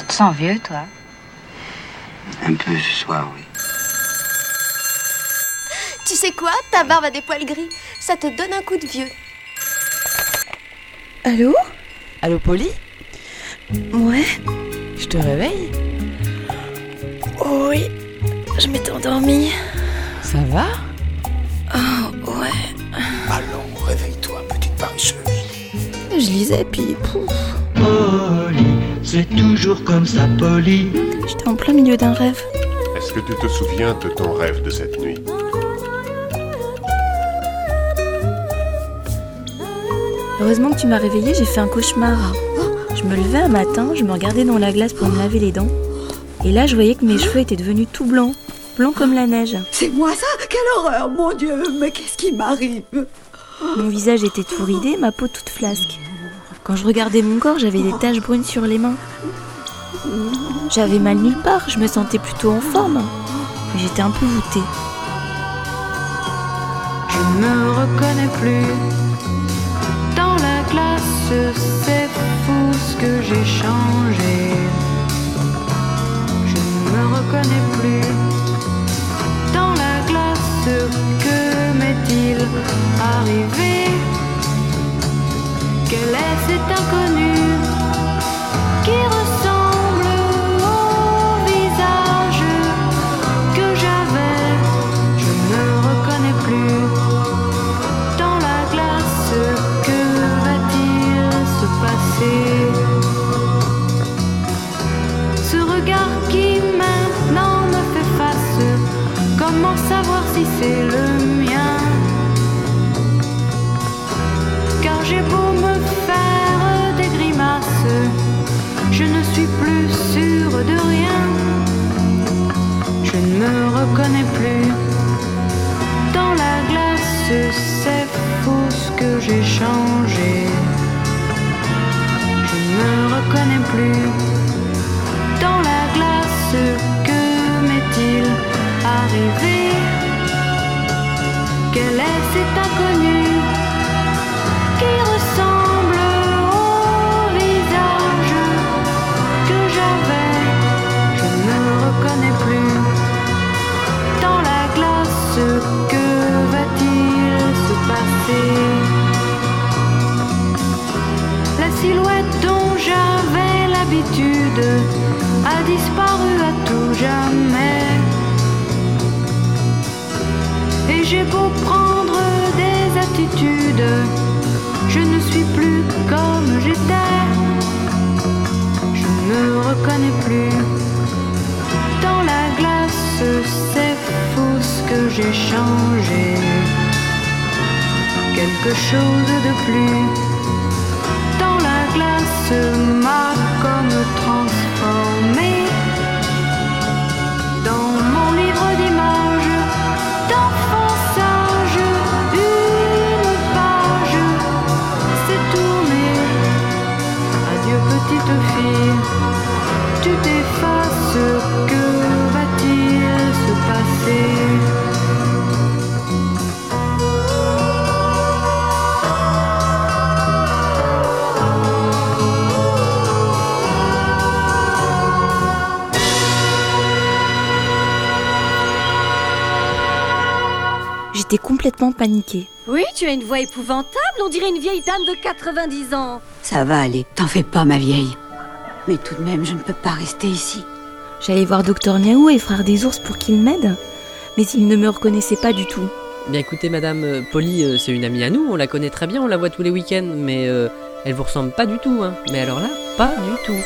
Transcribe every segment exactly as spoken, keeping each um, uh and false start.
te sens vieux, toi? Un peu ce soir, oui. Tu sais quoi? Ta barbe a des poils gris. Ça te donne un coup de vieux. Allô? Allô, Polly? Ouais. Je te réveille? Oh oui, je m'étais endormie. Ça va? Oh ouais. Allons, réveille-toi, petite paresseuse. Je lisais puis pouf. Polly, c'est toujours comme ça, Polly. J'étais en plein milieu d'un rêve. Est-ce que tu te souviens de ton rêve de cette nuit? Heureusement que tu m'as réveillée, j'ai fait un cauchemar. Je me levais un matin, je me regardais dans la glace pour me laver les dents. Et là, je voyais que mes cheveux étaient devenus tout blancs. Blancs comme la neige. C'est moi ça? Quelle horreur, mon Dieu! Mais qu'est-ce qui m'arrive? Mon visage était tout ridé, ma peau toute flasque. Quand je regardais mon corps, j'avais des taches brunes sur les mains. J'avais mal nulle part, je me sentais plutôt en forme. Mais j'étais un peu voûtée. Je ne me reconnais plus. Dans la classe, c'est fou ce que j'ai changé. Je ne me reconnais plus. Dans la glace, que m'est-il arrivé? Quel est cet inconnu qui ressemble au visage que j'avais? Je ne me reconnais plus. Dans la glace, que va-t-il se passer? Ce regard qui maintenant me fait face, comment savoir si c'est le mien? Car j'ai beau me faire des grimaces, je ne suis plus sûre de rien. Je ne me reconnais plus. Dans la glace, c'est fou ce que j'ai changé. Je ne me reconnais plus. Dans la glace, que m'est-il arrivé? Quel est cet inconnu qui ressemble au visage que j'avais? Je ne me reconnais plus. Dans la glace, que va-t-il se passer? La silhouette dont j'avais l'habitude a disparu à tout jamais. Et j'ai beau prendre des attitudes, je ne suis plus comme j'étais. Je ne me reconnais plus. Dans la glace, c'est fou ce que j'ai changé. Quelque chose de plus. Dans la glace, m'a comme transformé. Dans mon livre d'images, d'enfants sages, une page s'est tournée. Adieu petite fille, tu t'effaces, que va-t-il se passer? J'étais complètement paniquée. Oui, tu as une voix épouvantable, on dirait une vieille dame de quatre-vingt-dix ans. Ça va aller, t'en fais pas, ma vieille. Mais tout de même, je ne peux pas rester ici. J'allais voir Docteur Niaou et Frère des Ours pour qu'ils m'aident. Mais ils ne me reconnaissaient pas du tout. Bien écoutez, madame, euh, Polly, euh, c'est une amie à nous, on la connaît très bien, on la voit tous les week-ends, mais euh, elle vous ressemble pas du tout, hein. Mais alors là, pas du tout.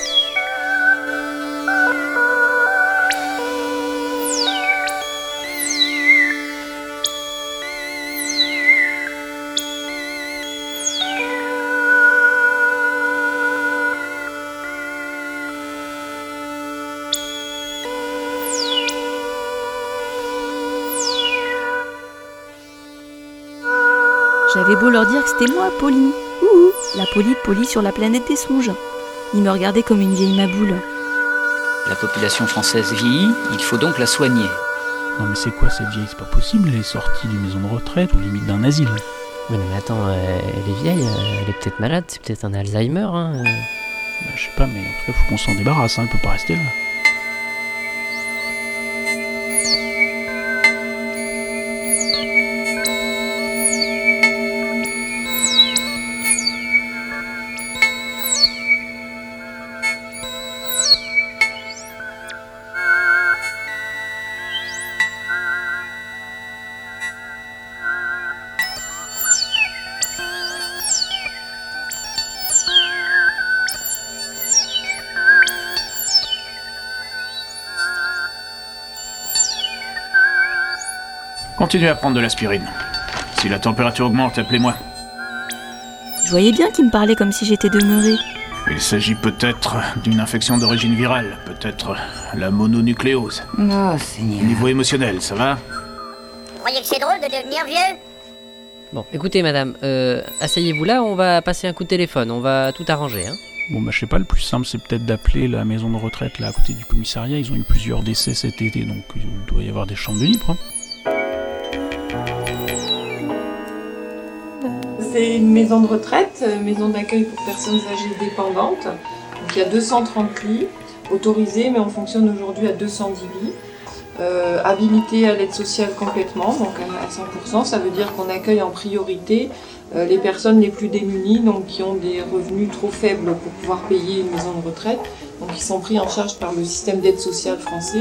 J'avais beau leur dire que c'était moi, Polly. Ouh, la Polly, Polly sur la planète des songes. Ils me regardaient comme une vieille maboule. La population française vieillit, il faut donc la soigner. Non mais c'est quoi cette vieille? C'est pas possible, elle est sortie d'une maison de retraite ou limite d'un asile. Oui, mais attends, euh, elle est vieille, euh, elle est peut-être malade, c'est peut-être un Alzheimer, hein. euh. Bah, je sais pas, mais en tout cas, faut qu'on s'en débarrasse, hein, elle peut pas rester là. Continuez à prendre de l'aspirine. Si la température augmente, appelez-moi. Je voyais bien qu'il me parlait comme si j'étais demeurée. Il s'agit peut-être d'une infection d'origine virale, peut-être la mononucléose. Oh, Seigneur. Niveau émotionnel, ça va? Vous croyez que c'est drôle de devenir vieux? Bon, écoutez madame, euh, asseyez-vous là, on va passer un coup de téléphone, on va tout arranger, hein. Bon bah je sais pas, le plus simple c'est peut-être d'appeler la maison de retraite là à côté du commissariat, ils ont eu plusieurs décès cet été, donc il doit y avoir des chambres de libre, hein. C'est une maison de retraite, maison d'accueil pour personnes âgées dépendantes. Donc il y a deux cent trente lits autorisés, mais on fonctionne aujourd'hui à deux cent dix lits. Euh, habilité à l'aide sociale complètement, donc à cent pour cent, ça veut dire qu'on accueille en priorité euh, les personnes les plus démunies, donc qui ont des revenus trop faibles pour pouvoir payer une maison de retraite, donc ils sont pris en charge par le système d'aide sociale français.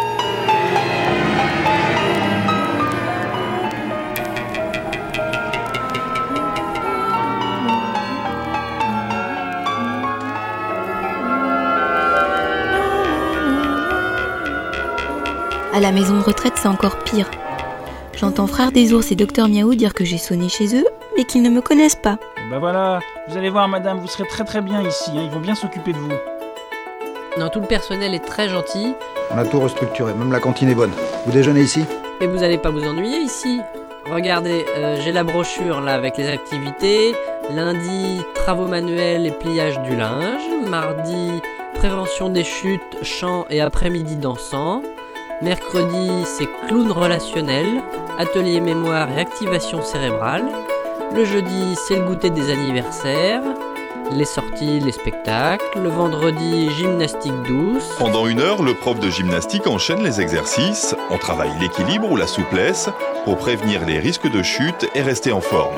À la maison de retraite, c'est encore pire. J'entends Frère des Ours et Docteur Miaou dire que j'ai sonné chez eux, mais qu'ils ne me connaissent pas. Et bah voilà, vous allez voir madame, vous serez très très bien ici, hein, ils vont bien s'occuper de vous. Non, tout le personnel est très gentil. On a tout restructuré, même la cantine est bonne. Vous déjeunez ici? Mais vous allez pas vous ennuyer ici. Regardez, euh, j'ai la brochure là avec les activités. Lundi, travaux manuels et pliage du linge. Mardi, prévention des chutes, chant et après-midi dansant. Mercredi, c'est clown relationnel, atelier mémoire et activation cérébrale. Le jeudi, c'est le goûter des anniversaires, les sorties, les spectacles. Le vendredi, gymnastique douce. Pendant une heure, le prof de gymnastique enchaîne les exercices. On travaille l'équilibre ou la souplesse pour prévenir les risques de chute et rester en forme.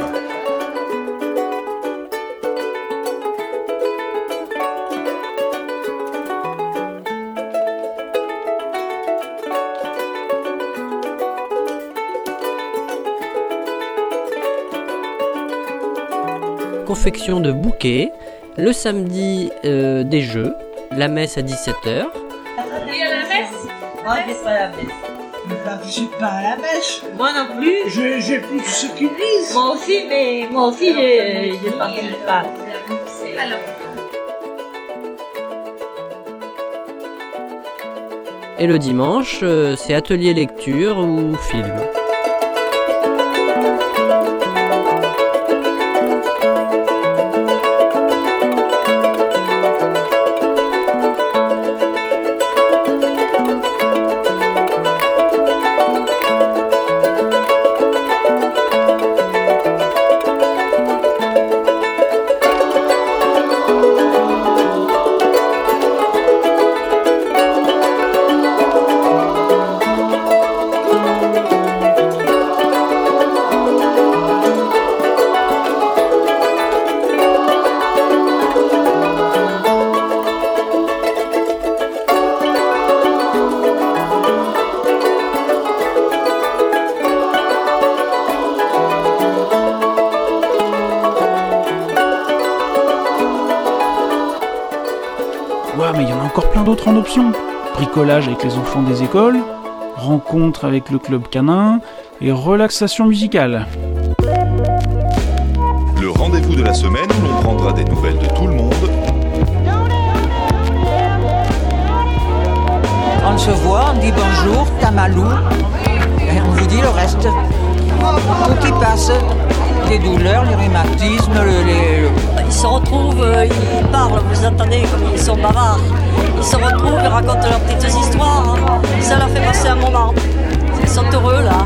Confection de bouquets, le samedi euh, des jeux, la messe à dix-sept heures. Et à la messe? Moi, je vais pas à la messe. Mais bah, je suis pas à la messe. Moi non plus. Je, j'ai plus que ceux qui disent. Moi aussi, mais moi aussi, je, je participe pas. Alors. Et le dimanche, euh, c'est atelier lecture ou film. Ouais, mais il y en a encore plein d'autres en option. Bricolage avec les enfants des écoles, rencontre avec le club canin et relaxation musicale. Le rendez-vous de la semaine où l'on prendra des nouvelles de tout le monde. On se voit, on dit bonjour, tamalou, et on vous dit le reste. Tout qui passe, les douleurs, les rhumatismes, le, les... le... Ils se retrouvent, euh, ils parlent, vous entendez comme ils sont bavards. Ils se retrouvent, ils racontent leurs petites histoires. Hein. Ça leur fait passer un moment. Ils sont heureux là.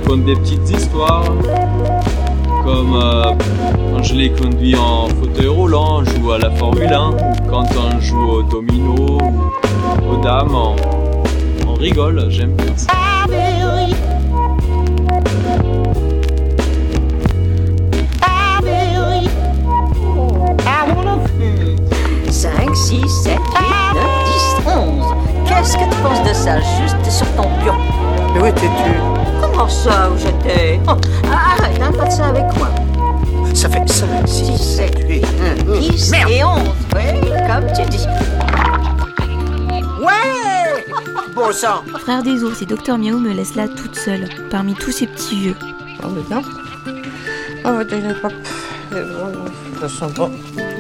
raconte des petites histoires. Comme euh, quand je les conduis en fauteuil roulant, on joue à la Formule un. Ou quand on joue au domino ou aux dames, on, on rigole, j'aime bien ça. cinq, six, sept, huit, neuf, dix, onze. Qu'est-ce que tu penses de ça, juste sur ton pion? Mais où étais-tu? Comment ça, où j'étais? Oh, arrête, hein, pas de ça avec moi. Ça fait cinq, six, sept, huit, dix et onze, oui, comme tu dis. Ouais! Bon sang! Frère des ours et Docteur Miaou me laissent là toute seule, parmi tous ces petits vieux. Oh, mais non. Oh, t'es pas... Ça sent bon.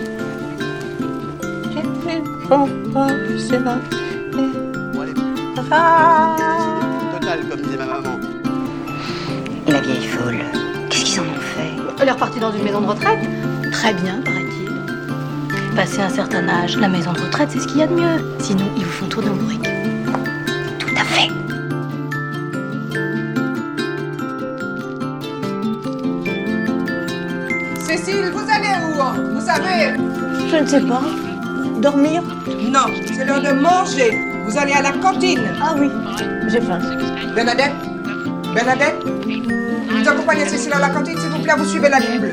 C'est là. Ah. Total, comme disait ma maman. La vieille foule, qu'est-ce qu'ils en ont fait? Elle est repartie dans une maison de retraite. Très bien, paraît-il. Passé un certain âge, la maison de retraite, c'est ce qu'il y a de mieux. Sinon, ils vous font tourner en bourrique. Tout à fait. Cécile, vous allez où? Vous savez? Je ne sais pas. Dormir? Non, c'est l'heure de manger. Vous allez à la cantine. Ah oui, j'ai faim. Bernadette? Bernadette? Vous accompagnez Cécile à la cantine, s'il vous plaît, vous suivez la ligne bleue.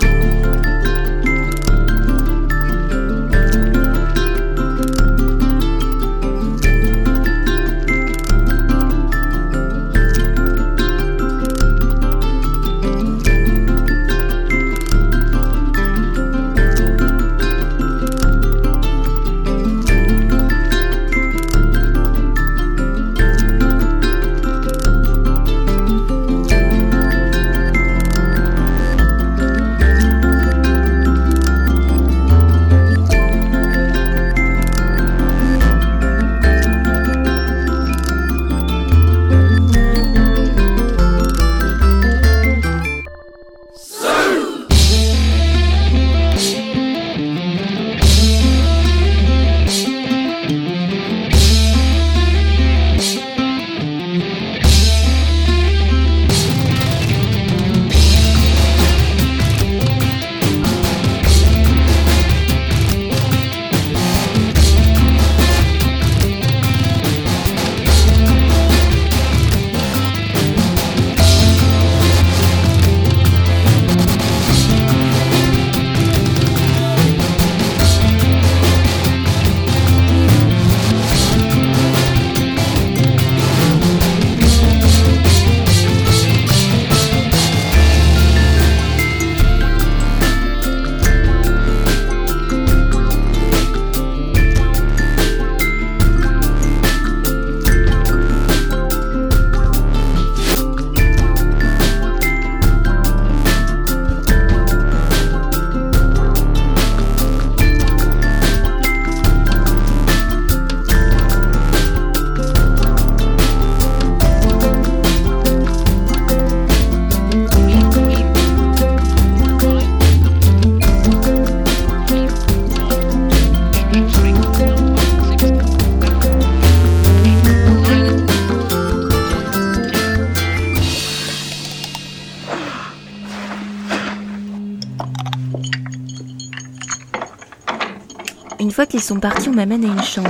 Une fois qu'ils sont partis, on m'amène à une chambre.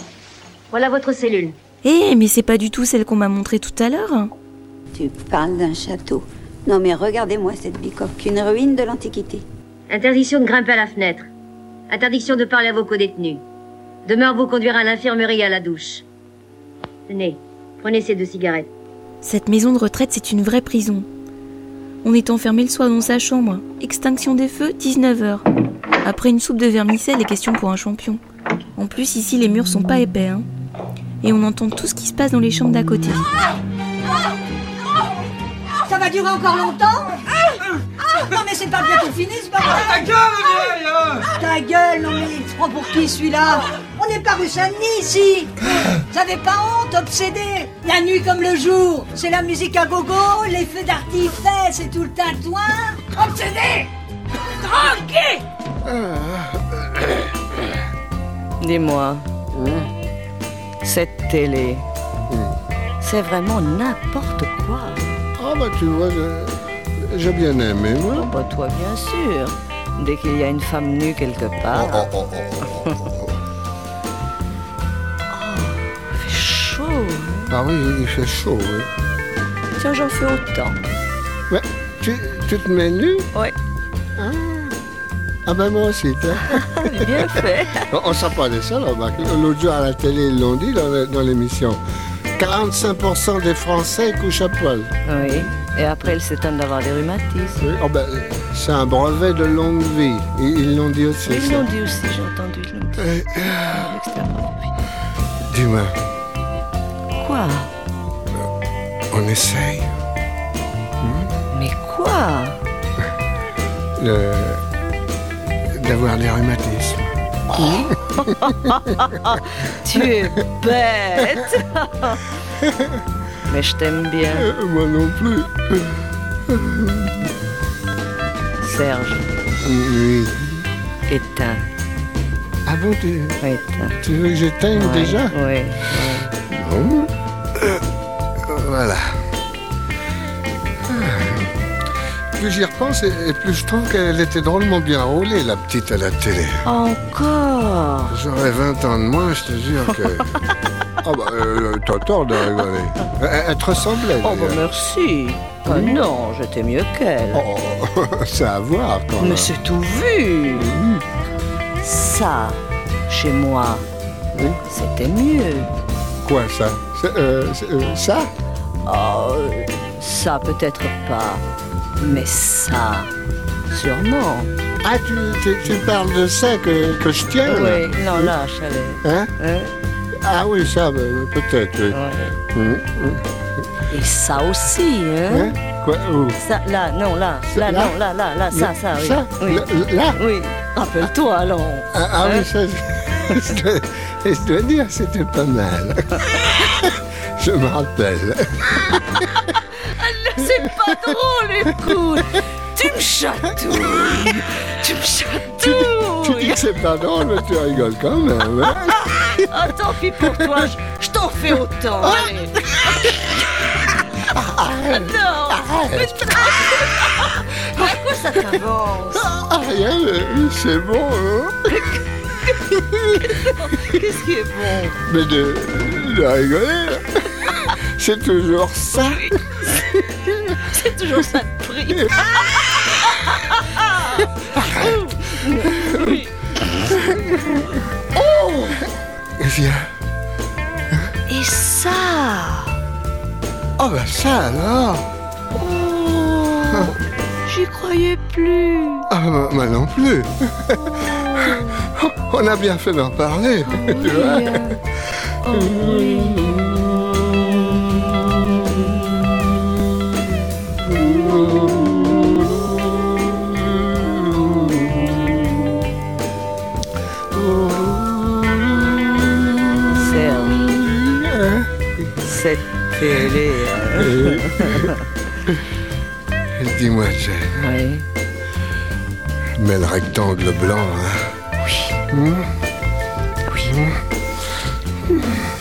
Voilà votre cellule. Eh, mais c'est pas du tout celle qu'on m'a montrée tout à l'heure. Tu parles d'un château. Non mais regardez-moi cette bicoque, une ruine de l'Antiquité. Interdiction de grimper à la fenêtre. Interdiction de parler à vos co-détenus. Demeure vous conduire à l'infirmerie et à la douche. Tenez, prenez ces deux cigarettes. Cette maison de retraite, c'est une vraie prison. On est enfermé le soir dans sa chambre. Extinction des feux, dix-neuf heures. Après une soupe de vermicelle, les questions pour un champion. En plus, ici, les murs sont pas épais, hein. Et on entend tout ce qui se passe dans les chambres d'à côté. Ça va durer encore longtemps? Non mais c'est pas bientôt fini ce bordel. Ta gueule, vieille! Ta gueule, non mais il se prend pour qui celui-là? On n'est pas rue Saint-Denis ici. Vous avez pas honte, obsédé? La nuit comme le jour, c'est la musique à gogo, les feux d'artifice et tout le tintouin. Obsédé! Tranquille! Dis-moi, cette télé, c'est vraiment n'importe quoi. Ah bah tu vois, je- j'ai bien aimé, moi. Oh, bah toi, bien sûr. Dès qu'il y a une femme nue quelque part. Oh, oh, oh, oh, oh, oh. Il fait chaud. Ah oui, il fait chaud, oui. Tiens, j'en fais autant. Ouais, tu, tu te mets nu? Oui. Ah, ah ben moi aussi, toi. Bien fait. On ne sait pas de ça, là, remarque. L'autre jour à la télé, ils l'ont dit dans, le- dans l'émission. quarante-cinq pour cent des Français couchent à poil. Oui. Et après, ils s'étonnent d'avoir des rhumatismes. Oui, oh ben, c'est un brevet de longue vie. Ils, ils l'ont dit aussi. Ils ça. l'ont dit aussi, j'ai entendu. Ils l'ont dit. Euh, Avec cette brevet. Dis-moi, Quoi? on essaye Mais quoi? de- d'avoir des rhumatismes. Tu es bête. Mais je t'aime bien. Euh, moi non plus. Serge, Oui. éteins. Ah bon, tu, Éteins. tu veux que j'éteigne Ouais, déjà? Oui. Bon. Euh, voilà. Plus j'y repense, et et plus je trouve qu'elle était drôlement bien roulée, la petite à la télé. Encore? J'aurais vingt ans de moins, je te jure que... Ah bah, euh, t'as tort de rigoler. Elle, elle te ressemblait, Oh, bah d'ailleurs. merci. Ah non, j'étais mieux qu'elle. Oh, c'est à voir, quand même. Mais c'est tout vu. Ça, chez moi, c'était mieux. Quoi, ça? C'est, euh, c'est, euh, ça? Oh, ça peut-être pas. Mais ça, sûrement. Ah, tu, tu, tu parles de ça que, que je tiens, là? Oui, non, là, je savais. Hein? Hein? Ah oui, ça, bah, peut-être, oui. Ouais. Hum, hum. Et ça aussi, hein? Hein? Quoi? Où? Ça, là, non, là, là, Là? non, là, là, là, ça, Là? ça, oui. Ça? Oui. Là? Là? Oui. Rappelle-toi, alors. Ah, ah Hein? oui, ça, je, je dois, je dois dire, c'était pas mal. Je me rappelle. C'est pas drôle, écoute. Tu me chatouilles. Tu me chatouilles. Tu dis que c'est pas drôle, mais tu rigoles quand même. Hein? Ah, tant pis pour toi, je, je t'en fais autant. Allez. Ah, non. Mais à quoi ça t'avance? Ah, rien, mais c'est bon, hein? Qu'est-ce qui est bon? Mais de, de rigoler, là. C'est toujours ça. C'est toujours ça de prix. Oui. Oh! Viens. Et ça? Oh, bah ça alors. Oh! J'y croyais plus. Ah, moi, moi non plus. On a bien fait d'en parler. Oui. Tu vois? Oh, oui. Serge, cette télé. Euh, Dis-moi, Jane. Oui. Mais le rectangle blanc, hein? Oui. Hum? Oui.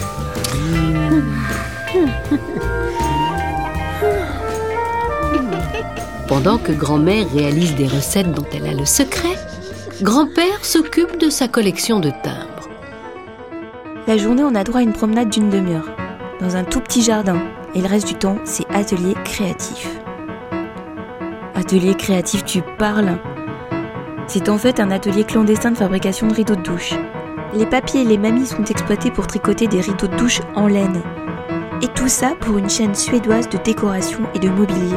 Pendant que grand-mère réalise des recettes dont elle a le secret, grand-père s'occupe de sa collection de timbres. La journée, on a droit à une promenade d'une demi-heure, dans un tout petit jardin, et le reste du temps, c'est atelier créatif. Atelier créatif, tu parles? C'est en fait un atelier clandestin de fabrication de rideaux de douche. Les papiers et les mamies sont exploités pour tricoter des rideaux de douche en laine. Et tout ça pour une chaîne suédoise de décoration et de mobilier.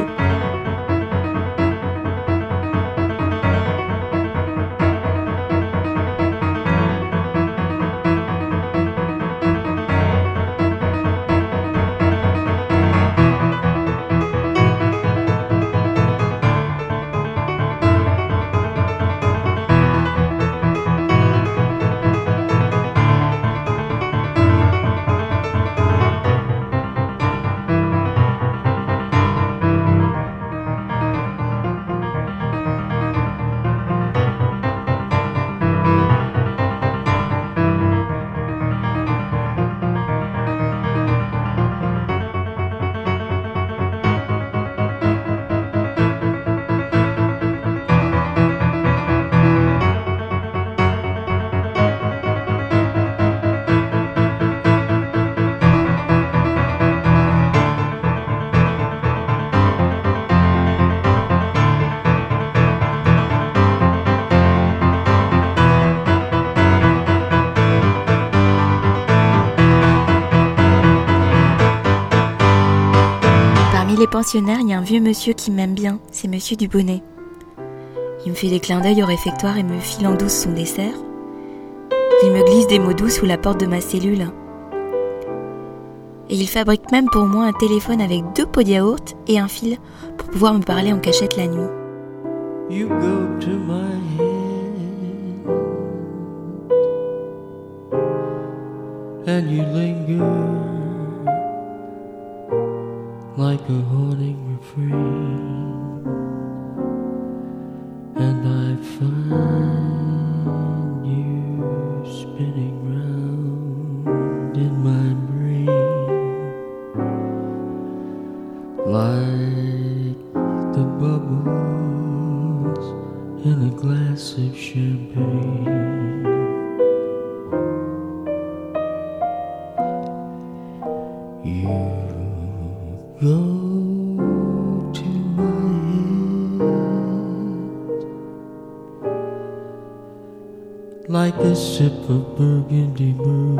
les pensionnaires, il y a un vieux monsieur qui m'aime bien, c'est monsieur Dubonnet. Il me fait des clins d'œil au réfectoire et me file en douce son dessert. Il me glisse des mots doux sous la porte de ma cellule. Et il fabrique même pour moi un téléphone avec deux pots de yaourt et un fil pour pouvoir me parler en cachette la nuit. You go to my head and you linger like a haunting refrain, and I find you spinning round in my brain like the bubbles in a glass of champagne. You go to my head like a sip of burgundy brew,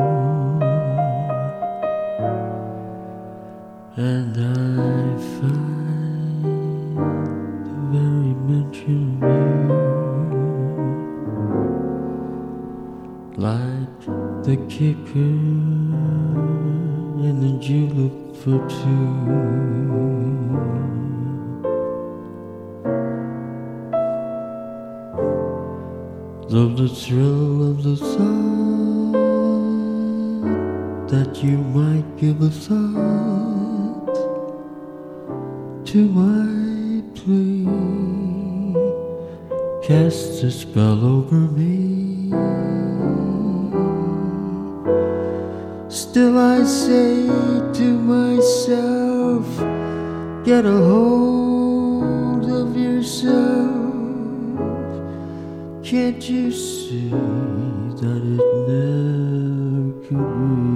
and I find the very mention of you like the kicker in the julep for two. Of the thrill of the thought that you might give a thought to my plea, cast a spell over me. Still I say to myself, get a hold of yourself. Can't you see that it never could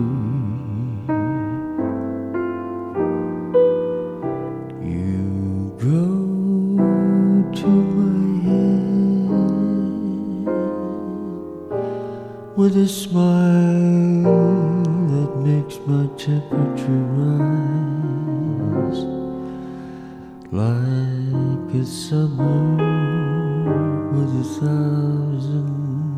be? You go to my head with a smile that makes my temperature rise like a summer with a thousand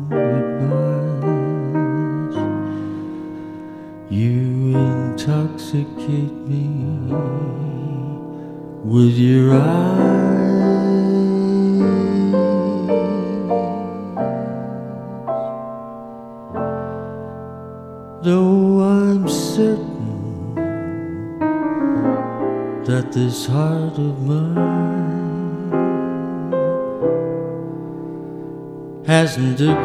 goodbyes. You intoxicate me with your eyes. Though I'm certain that this heart of mine hasn't a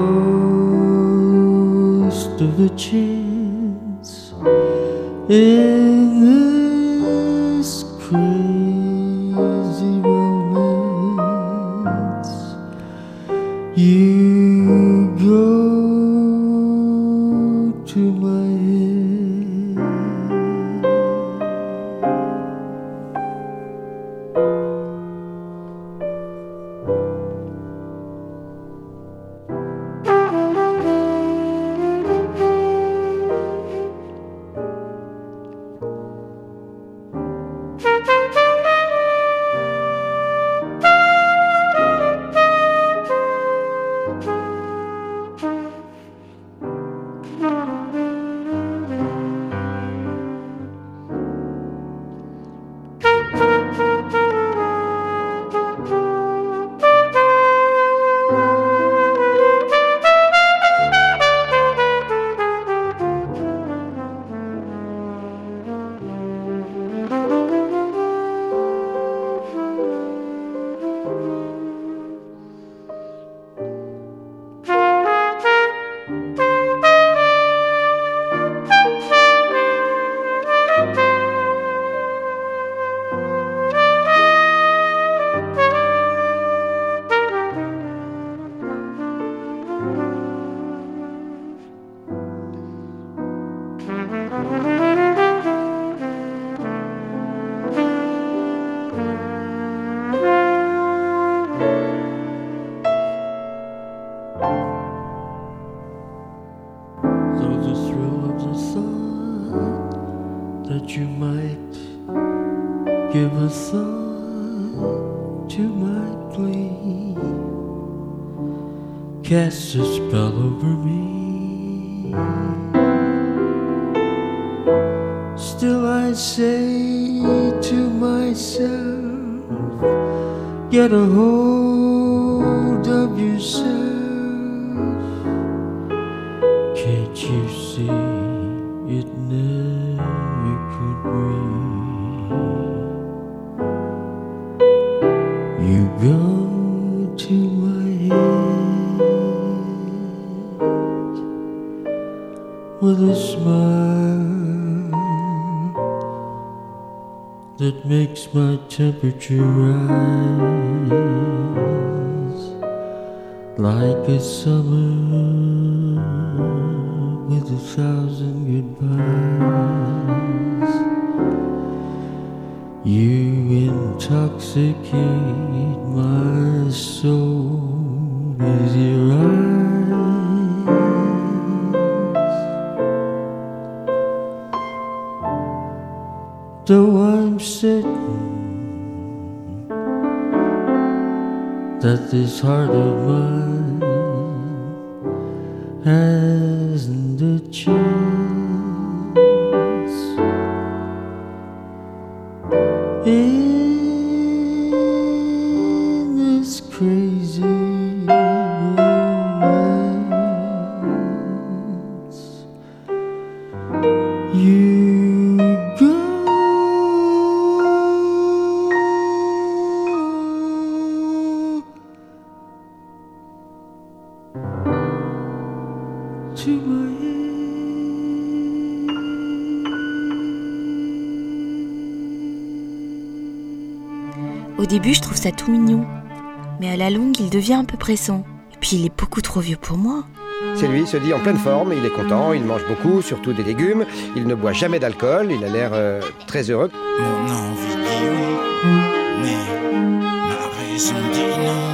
ghost of a chance in this crazy romance. You go to my give a thought to my plea, cast a spell over me. Still I say to myself, get a hold of yourself. Can't you see it never could be? You go to my head with a smile that makes my temperature rise like a summer with a thousand goodbyes. You intoxicate my soul with your eyes. Though I'm certain that this heart of mine hasn't a chance in this crazy romance. You go to my Au début, je trouve ça tout mignon, mais à la longue, il devient un peu pressant. Et puis, il est beaucoup trop vieux pour moi. C'est lui, il se dit en pleine forme, il est content, il mange beaucoup, surtout des légumes, il ne boit jamais d'alcool, il a l'air euh, très heureux. Mon envie dit oui, mais ma raison dit non.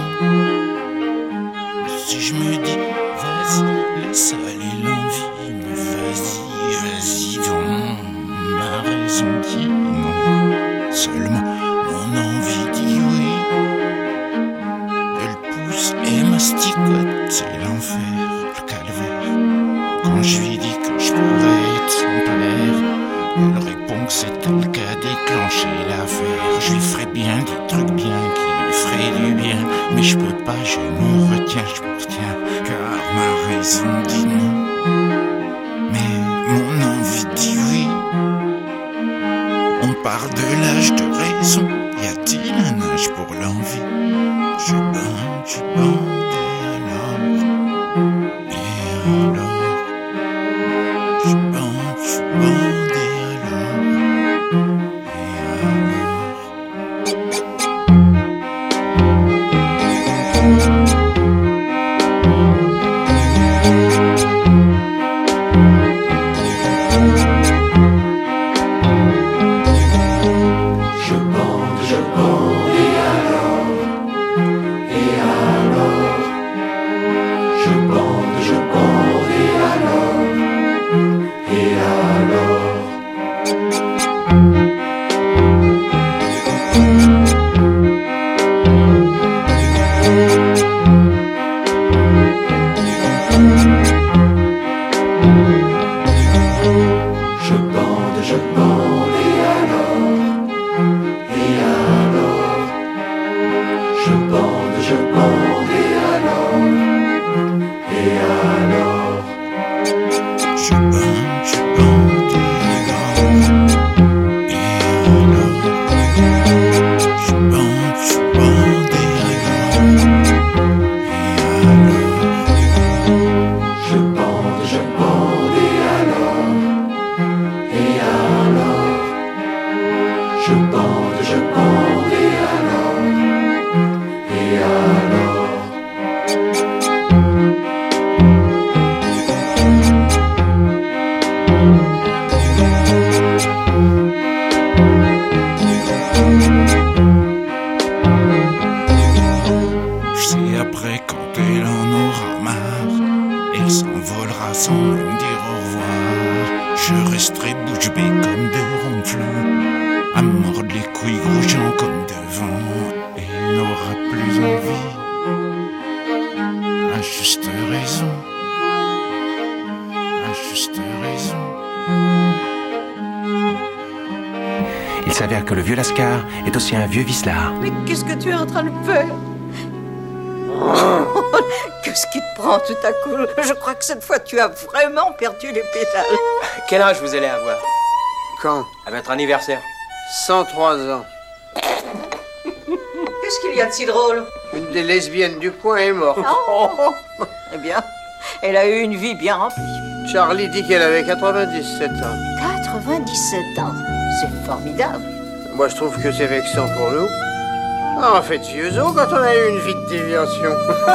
Si je me dis, vas-y, laisse aller l'envie, mais vas-y, vas-y, donc, ma raison dit non. Seulement, mon envie dit oui. Elle pousse et masticote, c'est l'enfer, le calvaire. Quand je lui dis que je pourrais être son père, elle répond que c'est elle qui a déclenché l'affaire. Je lui ferai bien des trucs bien qui lui feraient du bien, mais je peux pas, je me retiens, je me retiens, car ma raison dit non. Mais mon envie dit oui. On part de l'âge de raison, y a-t-il un âge pour l'envie? Je bande, je bande, et alors, et alors, je bande, je bande, et alors, et je bande, je bande, et alors, et alors, je bande, je bande, et alors, et alors. Je bande, je bande, et alors, et alors, je bande, je bande, et alors, et alors, je bande, je bande, et alors, et alors, je bande, je bande, et alors, et alors, je bande, je bande, et alors, et alors, je bande, je bande, et alors, et alors. je sais après quand elle en aura marre, elle s'envolera sans me dire au revoir. Je resterai bouche bée comme deux ronflons, à à mordre les couilles gros gens comme devant, et il n'aura plus envie, à juste raison, à juste raison. Il s'avère que le vieux Lascar est aussi un vieux vicelard. Mais qu'est-ce que tu es en train de faire? Oh, qu'est-ce qui te prend tout à coup? Je crois que cette fois tu as vraiment perdu les pédales. Quel âge vous allez avoir? Quand? À votre anniversaire. cent trois ans. Qu'est-ce qu'il y a de si drôle? Une des lesbiennes du coin est morte. Oh. Eh bien, elle a eu une vie bien remplie. Charlie dit qu'elle avait quatre-vingt-dix-sept ans. quatre-vingt-dix-sept ans, c'est formidable. Moi, je trouve que c'est vexant pour nous. Ah, en fait, vieux os quand on a eu une vie de déviation.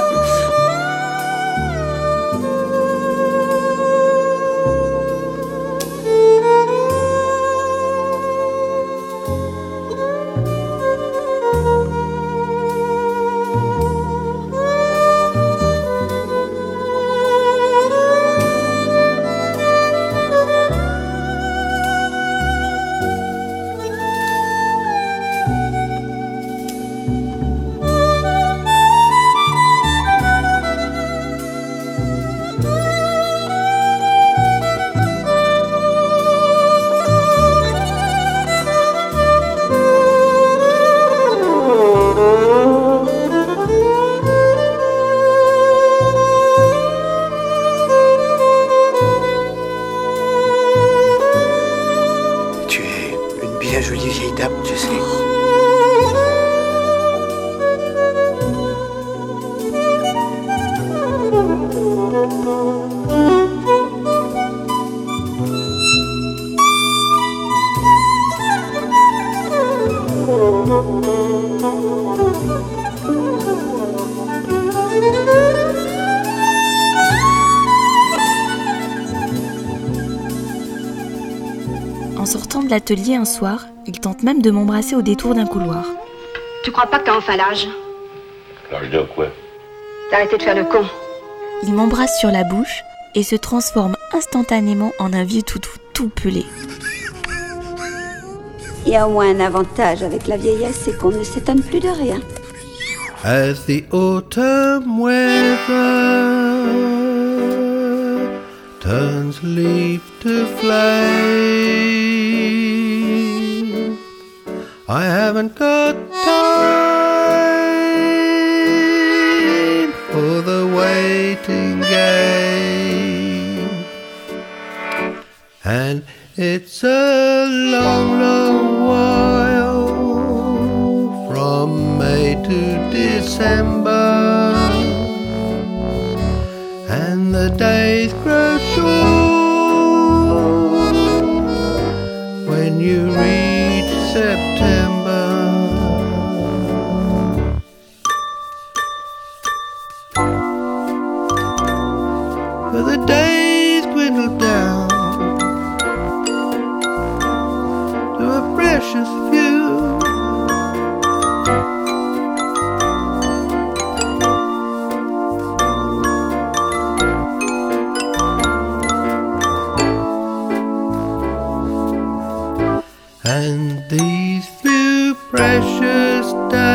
En sortant de l'atelier un soir, il tente même de m'embrasser au détour d'un couloir. Tu crois pas que t'as enfin l'âge? L'âge de quoi? D'arrêter de faire le con. Il m'embrasse sur la bouche et se transforme instantanément en un vieux toutou tout pelé. Il y a au moins un avantage avec la vieillesse, c'est qu'on ne s'étonne plus de rien. As the autumn weather turns leaf to flame, I haven't got time for the waiting game. And it's a long, long while from May to December, and the days grow short when you reach September. But the days dwindle down to a precious few. And these few precious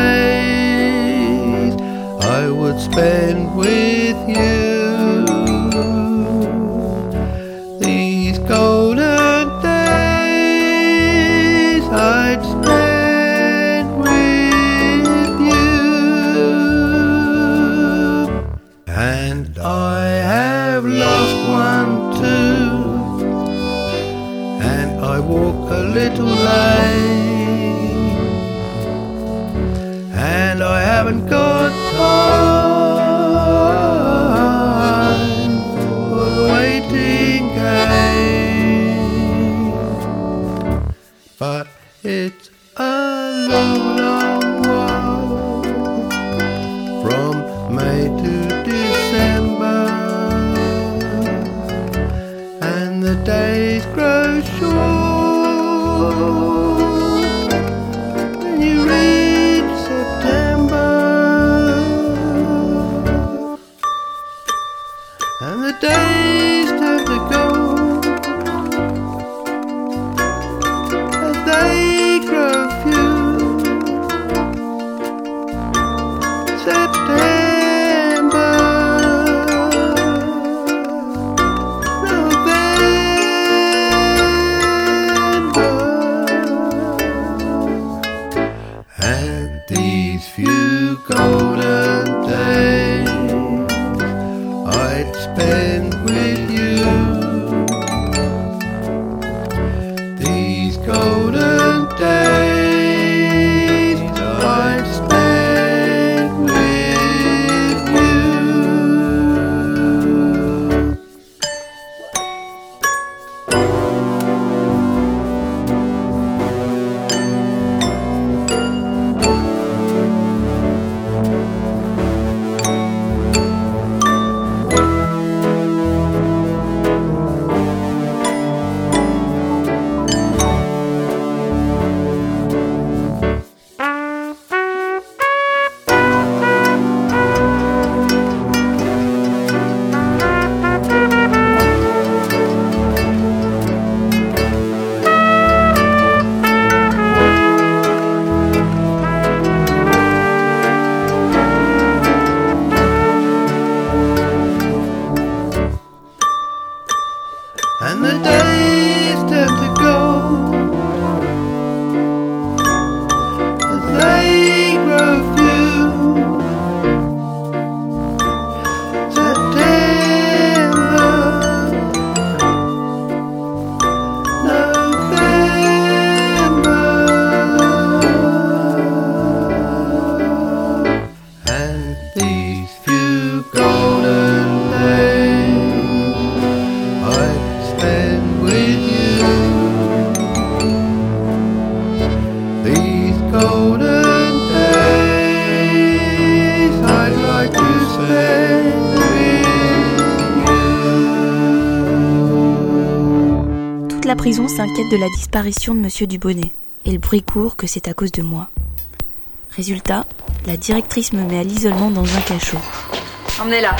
days I would spend with you. These golden days I'd spend with you. And I have lost one too, and I walk a little lane, and I haven't got time for the waiting game. But it's a long, long while from May to December, and the days grow short when you reach September, and the days turn to gold as they grow and the days tend to go as they grow few. La prison s'inquiète de la disparition de Monsieur Dubonnet, et le bruit court que c'est à cause de moi. Résultat, la directrice me met à l'isolement dans un cachot. Emmenez-la.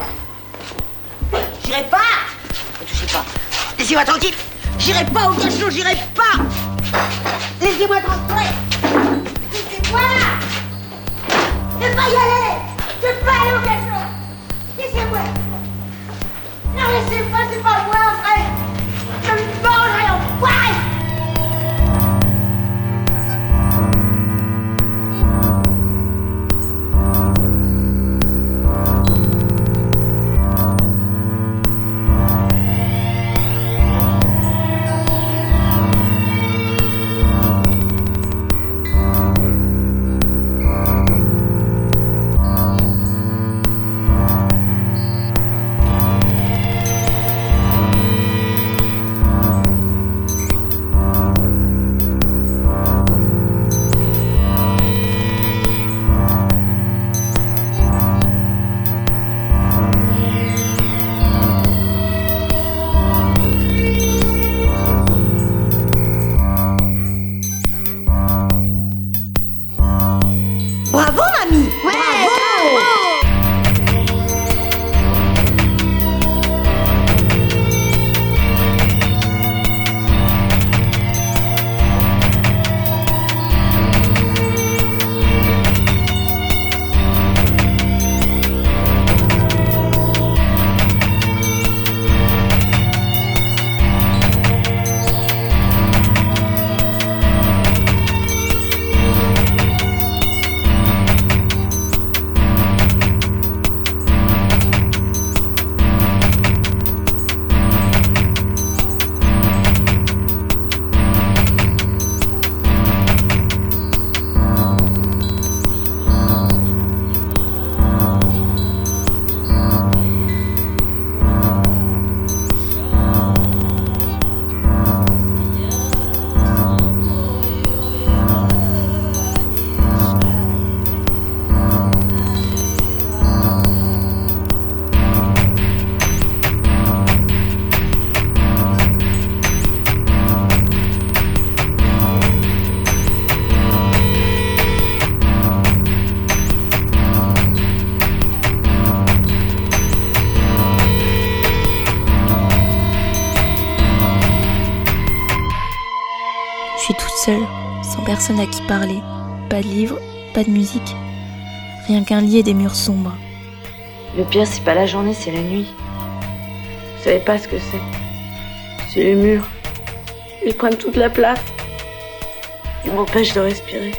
J'irai pas. Ne touchez pas. Laissez-moi tranquille. J'irai pas au cachot, j'irai pas. Laissez-moi tranquille. Laissez-moi. Je vais pas y aller. Je vais pas aller au cachot. Laissez-moi. Non, laissez-moi, c'est pas moi, frère. Je me mangerai en poil. Bravo, mamie. Ouais, bravo. Je suis toute seule, sans personne à qui parler. Pas de livres, pas de musique. Rien qu'un lit et des murs sombres. Le pire, c'est pas la journée, c'est la nuit. Vous savez pas ce que c'est. C'est les murs. Ils prennent toute la place. Ils m'empêchent de respirer.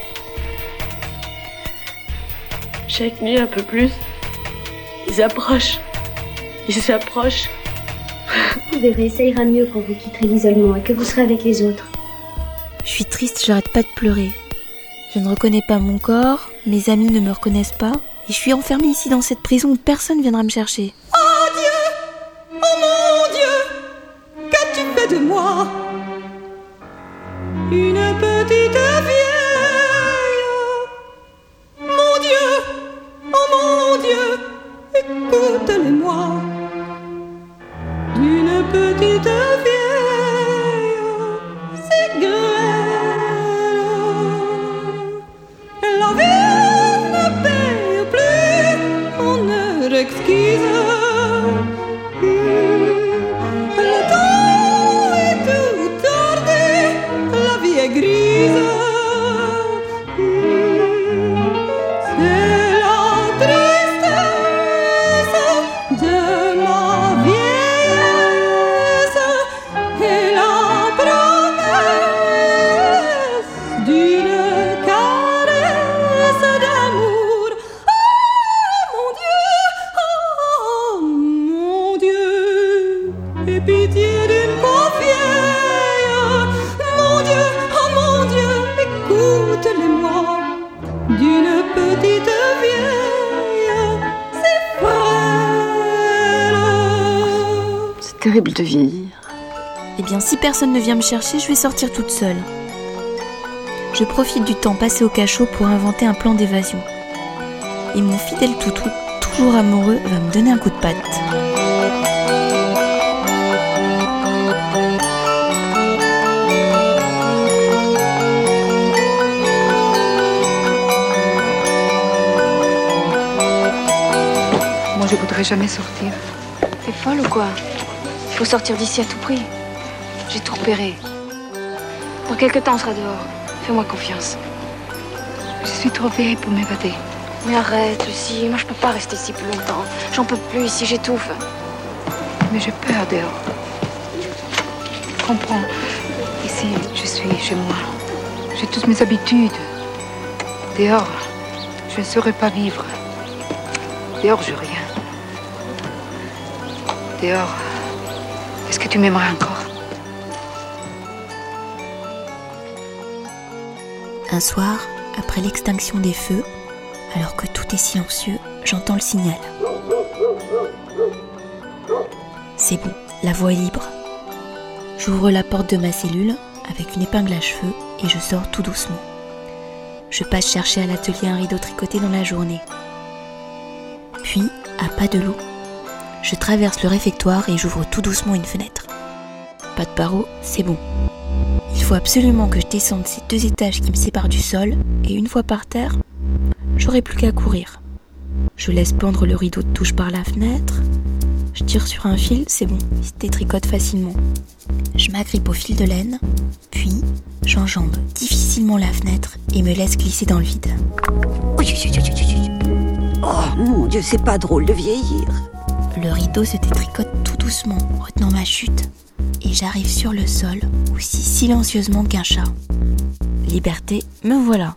Chaque nuit, un peu plus. Ils approchent. Ils s'approchent. Vous verrez, ça ira mieux quand vous quitterez l'isolement et que vous serez avec les autres. Je suis triste, j'arrête pas de pleurer. Je ne reconnais pas mon corps, mes amis ne me reconnaissent pas, et je suis enfermée ici dans cette prison où personne viendra me chercher. Oh Dieu! Oh mon Dieu! Qu'as-tu fait de moi? Une petite vieille. Mon Dieu! Oh mon Dieu! Écoute-les-moi. D'une petite vieille, c'est grêle. La vie ne paye plus en heure exquise. Le temps est tout tardé, la vie est grise. C'est la tristesse de ma vieillesse. pitié d'une pauvre vieille. Mon Dieu, oh mon Dieu, écoute-les-moi, d'une petite vieille, c'est frêle. C'est terrible de vieillir. Eh bien, si personne ne vient me chercher, je vais sortir toute seule. Je profite du temps passé au cachot pour inventer un plan d'évasion. Et mon fidèle toutou, toujours amoureux, va me donner un coup de patte. Moi, je voudrais jamais sortir. T'es folle ou quoi? Il faut sortir d'ici à tout prix. J'ai tout repéré. Dans quelques temps, on sera dehors. Fais-moi confiance. Je suis trop vieille pour m'évader. Mais arrête, Lucie. Moi, je peux pas rester ici plus longtemps. J'en peux plus ici, j'étouffe. Mais j'ai peur dehors. Comprends. Ici, je suis chez moi. J'ai toutes mes habitudes. Dehors, je ne saurais pas vivre. Dehors, je rien. Dehors, est-ce que tu m'aimerais encore? Un soir, après l'extinction des feux, alors que tout est silencieux, j'entends le signal. C'est bon, la voie est libre. J'ouvre la porte de ma cellule avec une épingle à cheveux et je sors tout doucement. Je passe chercher à l'atelier un rideau tricoté dans la journée. Puis, à pas de loup, je traverse le réfectoire et j'ouvre tout doucement une fenêtre. Pas de barreaux, c'est bon. Il faut absolument que je descende ces deux étages qui me séparent du sol, et une fois par terre, j'aurai plus qu'à courir. Je laisse pendre le rideau de touche par la fenêtre, je tire sur un fil, c'est bon, il se détricote facilement. Je m'agrippe au fil de laine, puis j'enjambe difficilement la fenêtre et me laisse glisser dans le vide. Oh mon Dieu, c'est pas drôle de vieillir. Le rideau se détricote tout doucement, retenant ma chute, et j'arrive sur le sol, aussi silencieusement qu'un chat. Liberté, me voilà.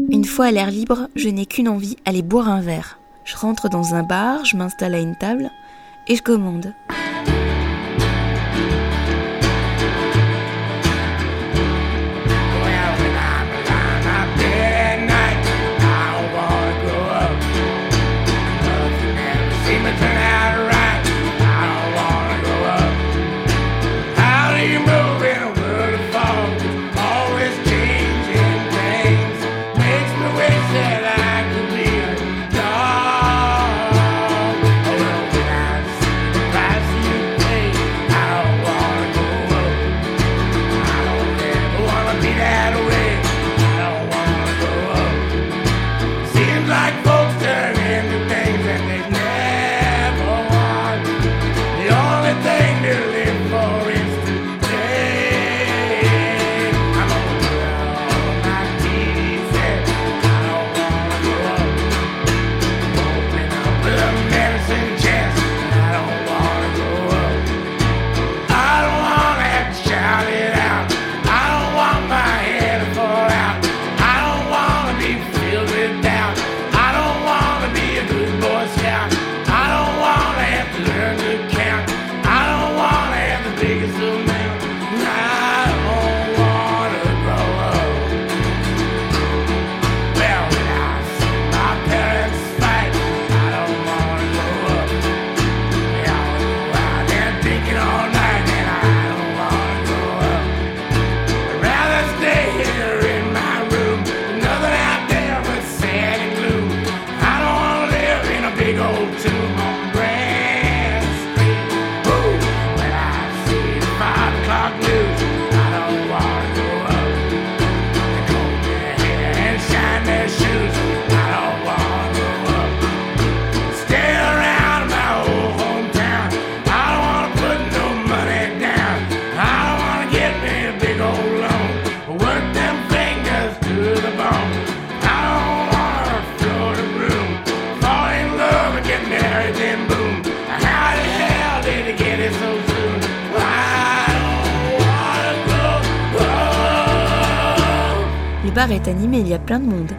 Une fois à l'air libre, je n'ai qu'une envie, aller boire un verre. Je rentre dans un bar, je m'installe à une table et je commande. Le bar est animé, il y a plein de monde.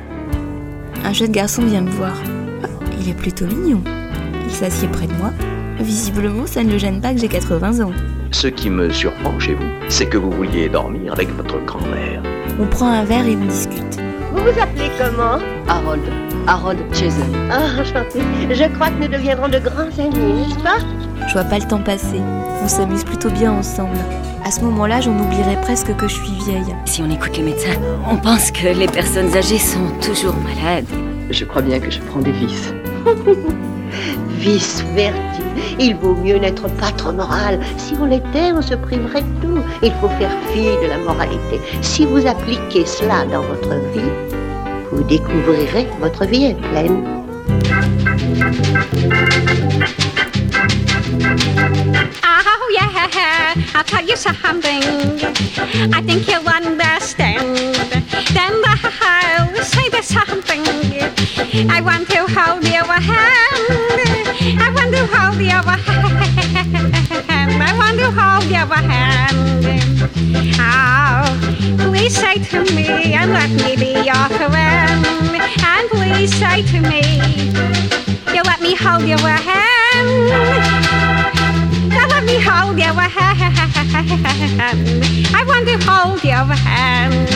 Un jeune garçon vient me voir. Il est plutôt mignon. Il s'assied près de moi. Visiblement, ça ne le gêne pas que j'ai quatre-vingts ans. Ce qui me surprend chez vous, c'est que vous vouliez dormir avec votre grand-mère. On prend un verre et on discute. Vous vous appelez comment? Harold. Harold Jason. Ah, enchanté. Je crois que nous deviendrons de grands amis, n'est-ce pas? Je vois pas le temps passer. On s'amuse plutôt bien ensemble. À ce moment-là, j'en oublierais presque que je suis vieille. Si on écoute les médecins, on pense que les personnes âgées sont toujours malades. Je crois bien que je prends des vices. Vice vertu. Il vaut mieux n'être pas trop moral. Si on l'était, on se priverait de tout. Il faut faire fi de la moralité. Si vous appliquez cela dans votre vie, vous découvrirez votre vie est pleine. Oh yeah, I'll tell you something. I think you'll understand. Then I'll say there's something. I want to hold your hand. I want to hold your hand. I want to hold your hand. Oh, please say to me and let me be your friend. And please say to me, you let me hold your hand. Let me hold your hand. I want to hold your hand.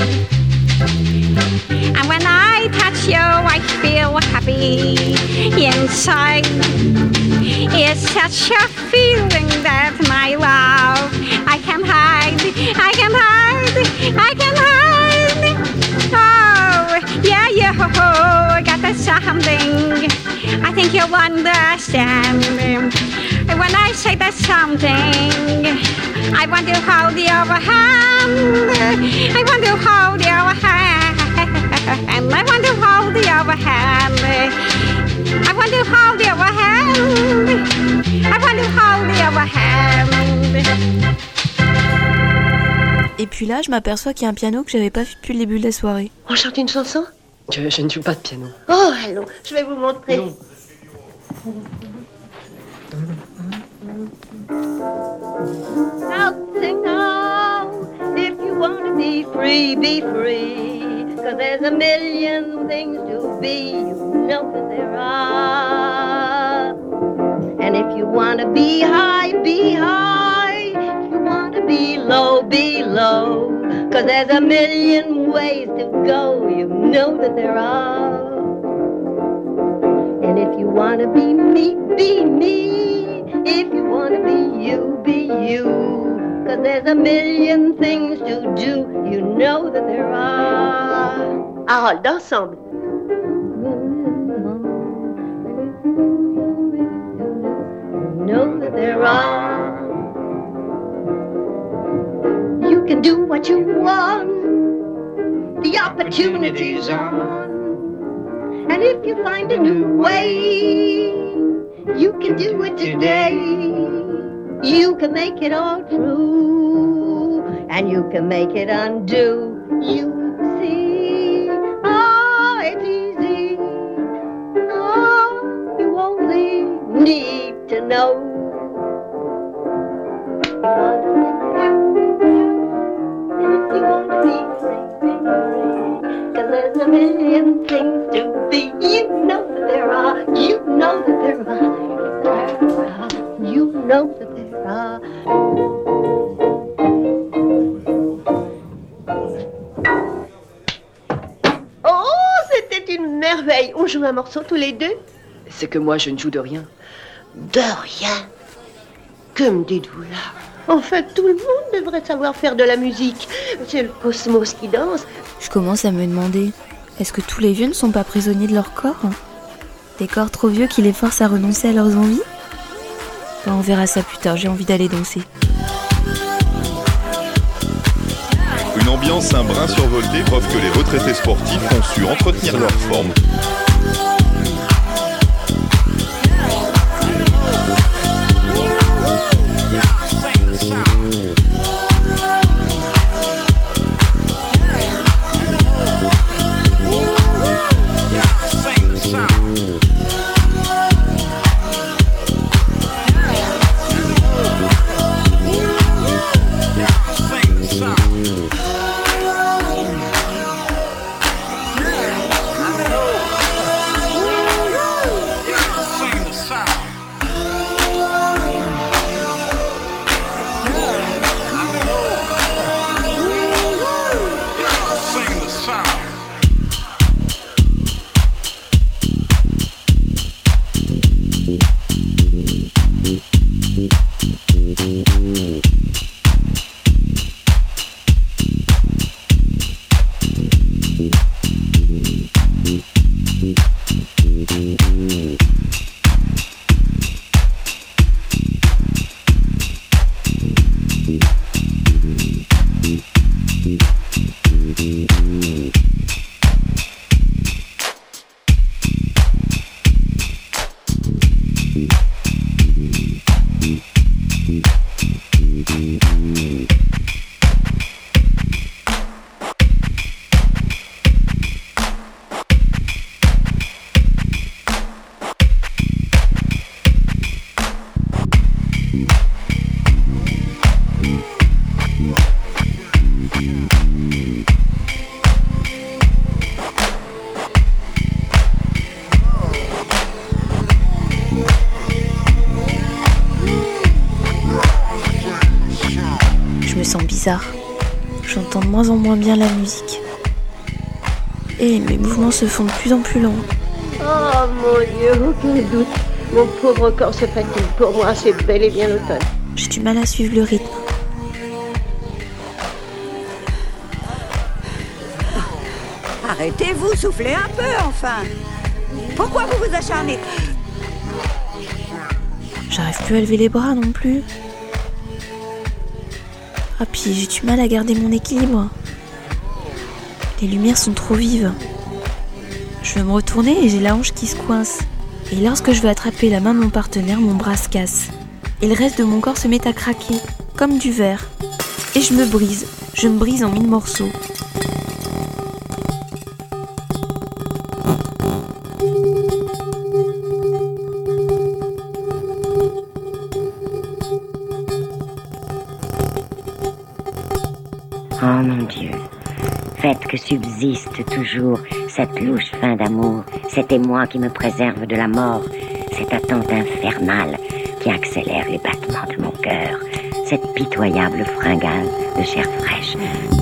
And when I touch you, I feel happy inside. It's such a feeling that my love I can hide. I can hide. I can hide. Oh, yeah, yeah, oh, got that something. I think you'll understand. When I say that something, I want to hold your hand. I want to hold your hand. I want to hold your hand. I want to hold your hand. I want to hold your hand. Et puis là, je m'aperçois qu'il y a un piano que j'avais pas vu depuis le début de la soirée. On chante une chanson? Je, je ne joue pas de piano. Oh, allons, je vais vous montrer. Non. Now sing now, if you want to be free, be free. 'cause there's a million things to be, you know that there are. And if you want to be high, be high. If you want to be low, be low. 'Cause there's a million ways to go, you know that there are. And if you want to be me, be me. If you want to be you, be you. 'Cause there's a million things to do, you know that there are. Harold, ensemble. You know that there are. You can do what you want. The opportunity's on. And if you find a new way, you can do it today. You can make it all true, and you can make it undo. You see, oh, it's easy. Oh, you only need to know. You want to be free, be free. 'Cause there's a million things to be. You know that there are. You know that there are. You know that there are. Oh, c'était une merveille. On joue un morceau tous les deux? C'est que moi, je ne joue de rien. De rien? Que me dites-vous là? En fait, tout le monde devrait savoir faire de la musique. C'est le cosmos qui danse. Je commence à me demander, est-ce que tous les vieux ne sont pas prisonniers de leur corps? Des corps trop vieux qui les forcent à renoncer à leurs envies? Ben, on verra ça plus tard, j'ai envie d'aller danser. Une ambiance un brin survoltée, preuve que les retraités sportifs ont su entretenir leur forme. Bizarre. J'entends de moins en moins bien la musique. Et mes mouvements se font de plus en plus lents. Oh mon Dieu, aucun doute. Mon pauvre corps se fatigue. Pour moi, c'est bel et bien l'automne. J'ai du mal à suivre le rythme. Arrêtez-vous, soufflez un peu, enfin. Pourquoi vous vous acharnez? J'arrive plus à lever les bras non plus. Ah, puis j'ai du mal à garder mon équilibre. Les lumières sont trop vives. Je veux me retourner et j'ai la hanche qui se coince. Et lorsque je veux attraper la main de mon partenaire, mon bras se casse. Et le reste de mon corps se met à craquer, comme du verre. Et je me brise. Je me brise en mille morceaux. Oh mon Dieu, faites que subsiste toujours cette louche fin d'amour, cet émoi qui me préserve de la mort, cette attente infernale qui accélère les battements de mon cœur, cette pitoyable fringale de chair fraîche.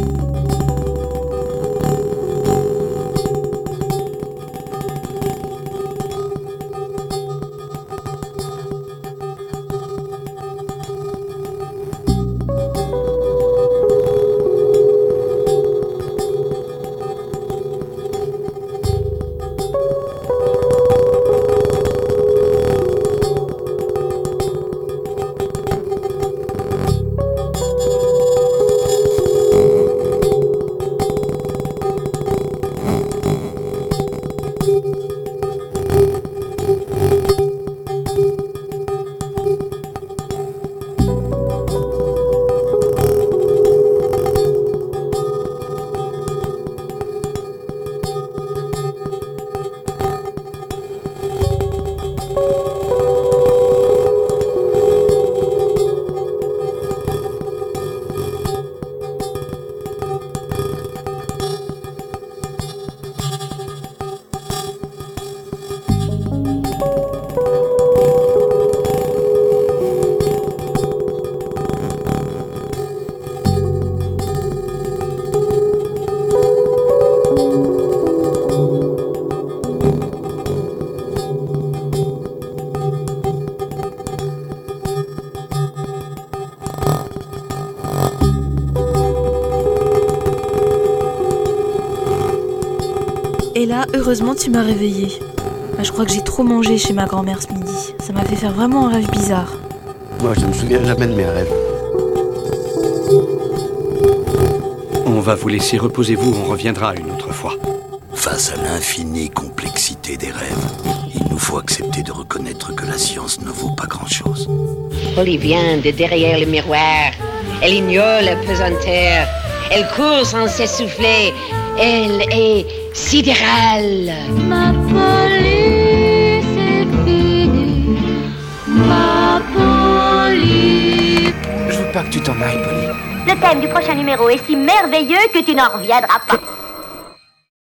Et là, heureusement, tu m'as réveillée. Bah, je crois que j'ai trop mangé chez ma grand-mère ce midi. Ça m'a fait faire vraiment un rêve bizarre. Moi, je ne me souviens jamais de mes rêves. On va vous laisser reposer-vous, on reviendra une autre fois. Face à l'infinie complexité des rêves, il nous faut accepter de reconnaître que la science ne vaut pas grand-chose. Polly vient de derrière le miroir. Elle ignore la pesanteur. Elle court sans s'essouffler. Elle est sidérale. Ma Polly, c'est fini. Ma Polly. Je veux pas que tu t'en ailles, Polly. Le thème du prochain numéro est si merveilleux que tu n'en reviendras pas.